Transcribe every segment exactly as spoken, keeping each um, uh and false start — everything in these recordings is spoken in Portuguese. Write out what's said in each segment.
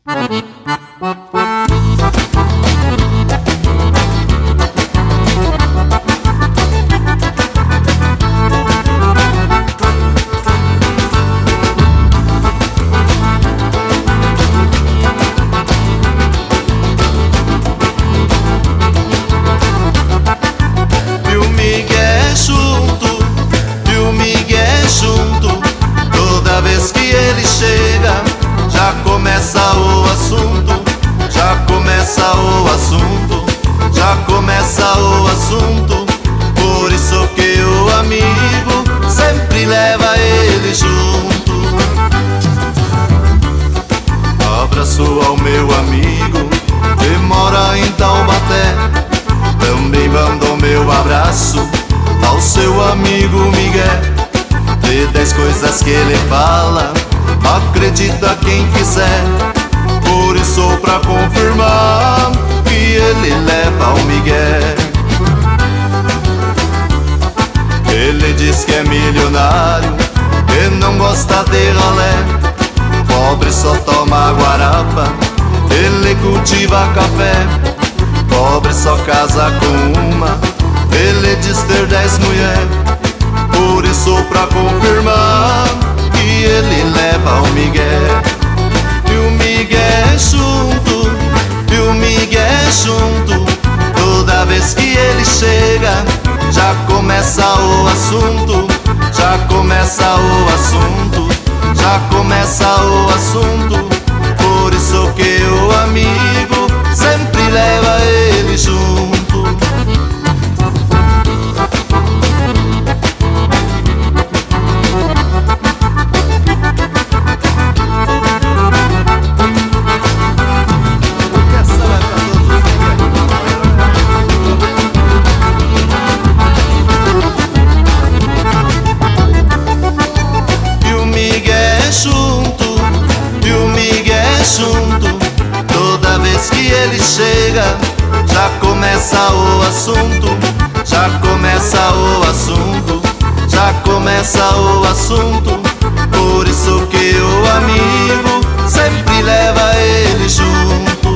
Começa o assunto, já começa o assunto, já começa o assunto. Por isso que o amigo sempre leva ele junto. Abraço ao meu amigo que mora em Taubaté. Também mando meu abraço ao seu amigo Miguel. De dez coisas que ele fala, acredita quem quiser. Por isso pra confirmar que ele leva o Miguel. Ele diz que é milionário, que não gosta de ralé. Pobre só toma guarapa, ele cultiva café. Pobre só casa com uma, ele diz ter dez mulher. Por isso pra confirmar que ele leva o Miguel. E o Miguel junto, e o Miguel junto. Toda vez que ele chega, já começa o assunto, já começa o assunto, já começa o assunto. Por isso que o amigo sempre leva ele junto. Toda vez que ele chega, já começa o assunto, já começa o assunto, já começa o assunto. Por isso que o amigo sempre leva ele junto.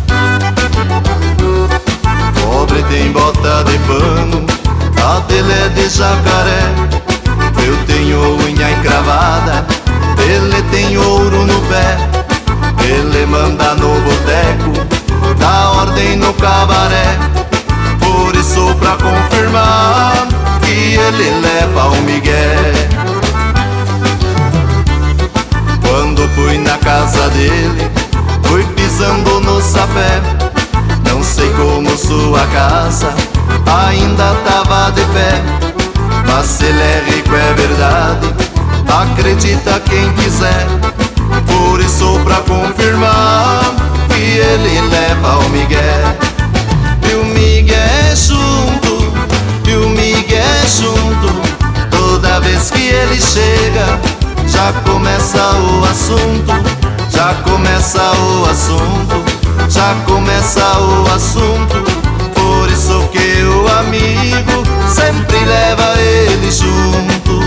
Pobre tem bota de pano, a dele é de jacaré. Eu tenho unha encravada, ele tem ouro no pé. Ele manda no boteco, dá ordem no cabaré. Por isso pra confirmar que ele leva o Miguel. Quando fui na casa dele, fui pisando no sapé. Não sei como sua casa ainda tava de pé. Mas se ele é rico é verdade, acredita quem quiser. Por isso pra confirmar que ele leva o Miguel. E o Miguel junto, e o Miguel junto. Toda vez que ele chega, já começa o assunto, já começa o assunto, já começa o assunto. Por isso que o amigo sempre leva ele junto.